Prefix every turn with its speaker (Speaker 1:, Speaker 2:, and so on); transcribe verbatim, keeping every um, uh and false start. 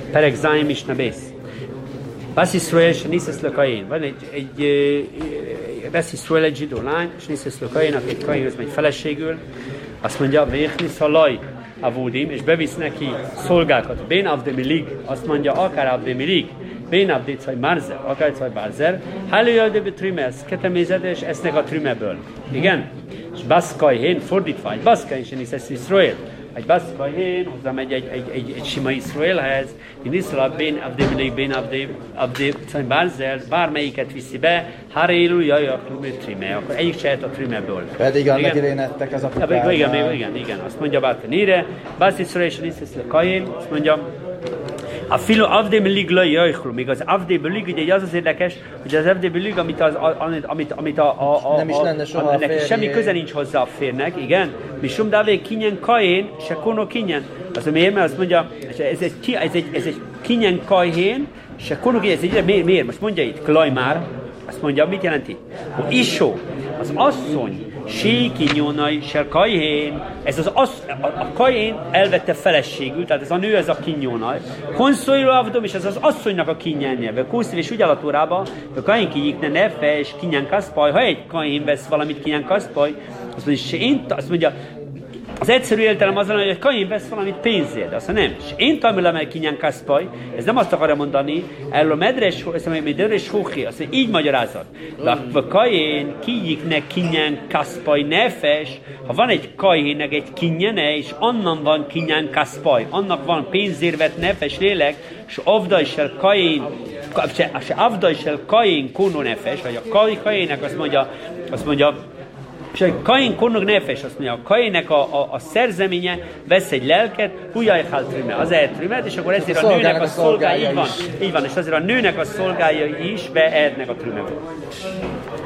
Speaker 1: Perek Zayin Misna Bész. Besz Iszrael, és Niszesz Lökain. Van egy, egy Besz Iszrael, egy zsidó lány, és Niszesz Lökain, aki egy kainhoz megy feleségül, azt mondja, Véchnisz Halaj Avudim, és bevisz neki szolgákat. Bén Avdemilig, azt mondja, akár Avdemilig, Bén Avdicaj Marzer, akár Caj Marzer, Hálőjöldő Trümesz, ketemézed, és esznek a trümeből. Igen? És Baszkajhén, fordítva, egy Baszkajhén, és Niszesz Iszrael. Egy Baszkajhén, hozzá megy egy, egy, egy, egy sima Iszraelhez, Niszla Bén Avdemilig, Bén Avdicaj Marzer, bármelyiket viszi be, Hárélu, jaj, a trüme, akkor egyik sehet a trümeből.
Speaker 2: Pedig annak idején ettek az apukával.
Speaker 1: Igen, igen, igen, igen, azt mondja Bátanire, Bász Iszrael és Niszesz Lökain, azt mondja, a filo avdemilig la jajchlu, még az avdemilig, ugye az az érdekes, hogy az avdemilig, amit, az, amit, amit a, a, a,
Speaker 2: nem is lenne soha a férjé.
Speaker 1: Semmi köze nincs hozzá a férnek, igen, mi sum davé kinyen kajén, se kono kinyen. Az miért, mert azt mondja, ez egy, ez egy, ez egy kinyen kajhén, se kono kinyen, ez egy, miért, miért? Most mondja itt, klaj már, azt mondja, mit jelenti? Hogy isó, az asszony, síkinyónai, se kajhén, ez az assz, a, a kajhén elvette feleségül, tehát ez a nő, ez a kinyónai. Konszolíró avdom, és ez az asszonynak a kinyennyelve. Kószív és úgy alatórában, a kajhén kijikne nefe, és kinyen kaszpaj, ha egy kajhén vesz valamit kinyen kaszpaj, azt mondja, én, azt mondja, az egyszerű értelem az lenne, hogy a Kain vesz valamit pénzért, de azt nem. És én tanulom el kinyen kaszpaj, ez nem azt akarja mondani, erről a medres, ezt mondja, medres hóki, azt mondja, így magyarázat. De a Kain kijiknek kinyen kaszpaj nefes, ha van egy Kainnek egy kinyene, és annan van kinyen kaszpaj, annak van pénzért vett nefes lélek, és avda is el Kain, se avda is el Kain kono nefes, vagy a Kainnek azt mondja, azt mondja, és a Kain konnog nefes, azt mondja, a Kainnek a, a, a szerzeménye vesz egy lelket, hujjajhál trüme, az eltrümet, és akkor ezért a, a nőnek a szolgája, így van, így van, és azért a nőnek a szolgája is beehetnek a trümeből.